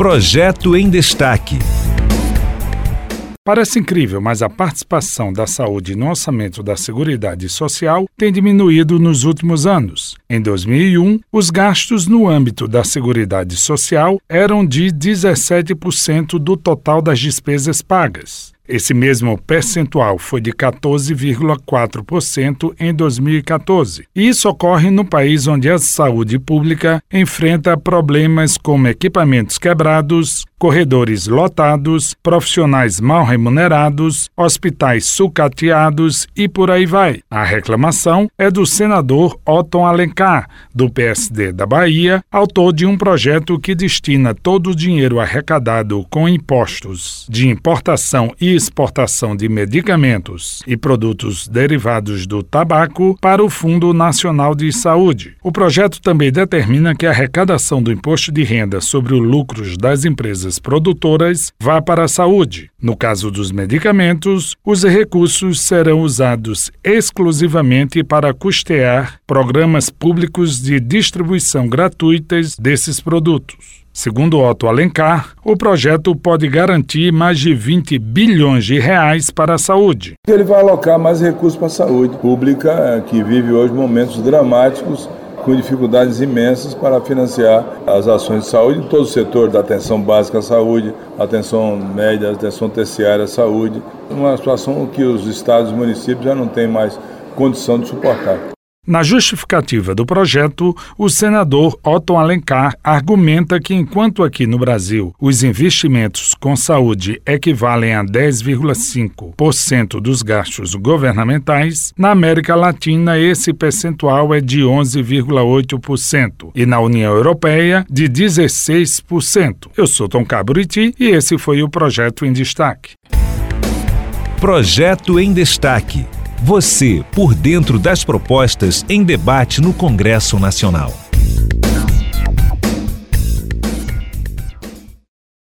Projeto em Destaque. Parece incrível, mas a participação da saúde no orçamento da Seguridade Social tem diminuído nos últimos anos. Em 2001, os gastos no âmbito da Seguridade Social eram de 17% do total das despesas pagas. Esse mesmo percentual foi de 14,4% em 2014. E isso ocorre no país onde a saúde pública enfrenta problemas como equipamentos quebrados, corredores lotados, profissionais mal remunerados, hospitais sucateados e por aí vai. A reclamação é do senador Otton Alencar, do PSD da Bahia, autor de um projeto que destina todo o dinheiro arrecadado com impostos de importação e exportação de medicamentos e produtos derivados do tabaco para o Fundo Nacional de Saúde. O projeto também determina que a arrecadação do imposto de renda sobre os lucros das empresas produtoras vá para a saúde. No caso dos medicamentos, os recursos serão usados exclusivamente para custear programas públicos de distribuição gratuitas desses produtos. Segundo Otton Alencar, o projeto pode garantir mais de 20 bilhões de reais para a saúde. Ele vai alocar mais recursos para a saúde pública, que vive hoje momentos dramáticos, com dificuldades imensas para financiar as ações de saúde em todo o setor da atenção básica à saúde, atenção média, atenção terciária à saúde, uma situação que os estados e municípios já não têm mais condição de suportar. Na justificativa do projeto, o senador Otton Alencar argumenta que enquanto aqui no Brasil os investimentos com saúde equivalem a 10,5% dos gastos governamentais, na América Latina esse percentual é de 11,8% e na União Europeia de 16%. Eu sou Tom Cabriti e esse foi o Projeto em Destaque. Projeto em Destaque. Você por dentro das propostas em debate no Congresso Nacional.